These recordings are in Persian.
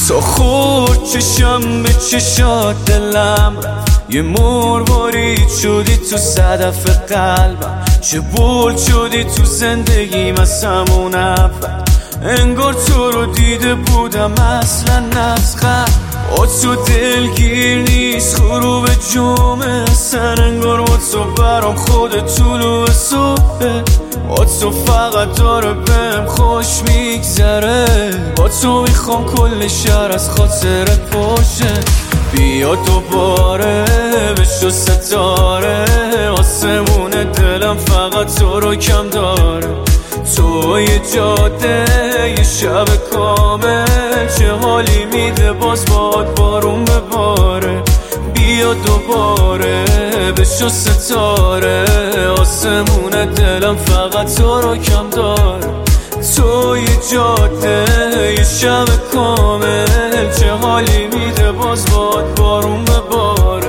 تا خورد چشم به چشات دلم رفت، یه مروارید شدی تو صدف قلبم، چه بولد شدی تو زندگیم از همون اول. انگار تو رو دیده بودم اصلا نزغن، با تو دلگیر نیست غروب جمعه سر، انگار با تو برام خود طلوع صبحه، با تو فقط داره بهم خوش میگذره، با تو میخوام کل شهر از خاطر پاشه. بیا دوباره بشو ستاره، آسمون دلم فقط تو رو کم داره. تو یه جاده یه شب کامل، چه حالی میده باز باد بارون بباره. بیا دوباره بشو ستاره، آسمون دلم فقط تو رو کم داره. تو یه جاده یه شب کامل، چه حالی میده باز باد بارون بباره.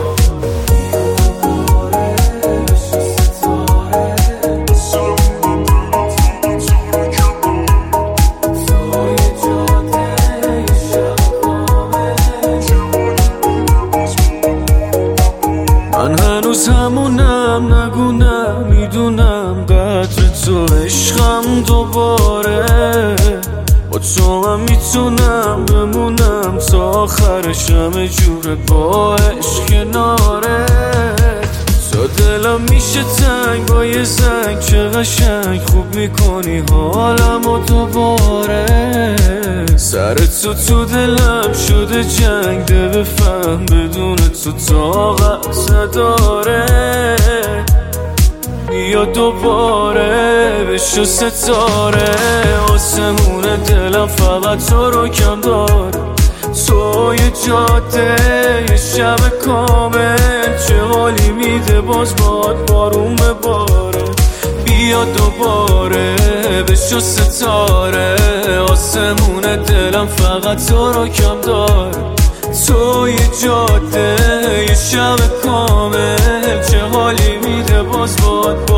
من هنوز همونم، نگونم میدونم قدر تو، عشقم دوباره با تو هم میتونم بمونم تا آخرش، همه جوره با عشق کناره. تا دلم میشه تنگ با یه زنگ، چه قشنگ خوب میکنی حالم و دوباره. سر تو دلم شده جنگ، ده بفهم بدون تو طاقت نداره. بیا دوباره بشو ستاره، آسمون دلم فقط تو رو کم داره. تو یه جاده یه شب کامل، چه حالی میده باز باد بارون بباره. بیا دوباره بشو ستاره، آسمون دلم فقط تو رو کم داره. تو یه جاده یه شب کامل، چه حالی میده باز باد